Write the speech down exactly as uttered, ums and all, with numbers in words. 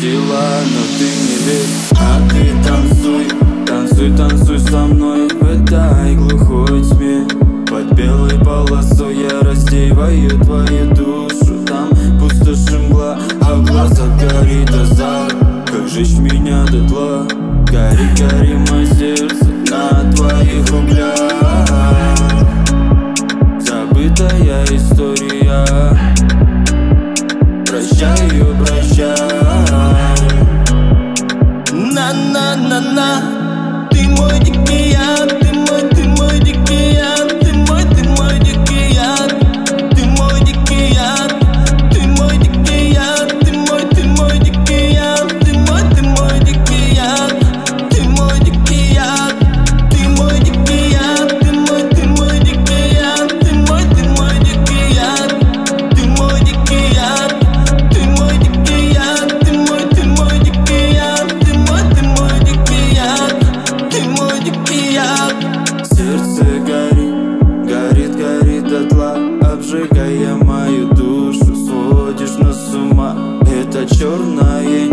отпустила, но ты не верь. А ты танцуй, танцуй, танцуй со мной в этой глухой тьме. Под белой полосой я раздеваю твою душу. Там пустошь и мгла, а в глазах горит азарт. Как жечь меня дотла, гори, гори мое сердце на твоих углях. Забытая история, прощаю, прощай. На-на-на-на, ты мой дикий яд, ты мой, ты мой дикий яд, ты мой, ты мой дикий яд, ты мой дикий яд, ты мой дикий яд, ты мой, ты мой дикий яд, ты мой, ты мой дикий яд, ты мой дикий яд, ты мой дикий яд, ты мой, ты мой дикий яд, ты мой, ты мой дикий яд, ты мой дикий яд, ты мой дикий яд, ты мой, ты мой дикий яд, ты мой, ты мой дикий яд, ты мой дикий яд. Сердце горит, горит, горит дотла, обжигая мою душу, сводишь нас с ума. Это черная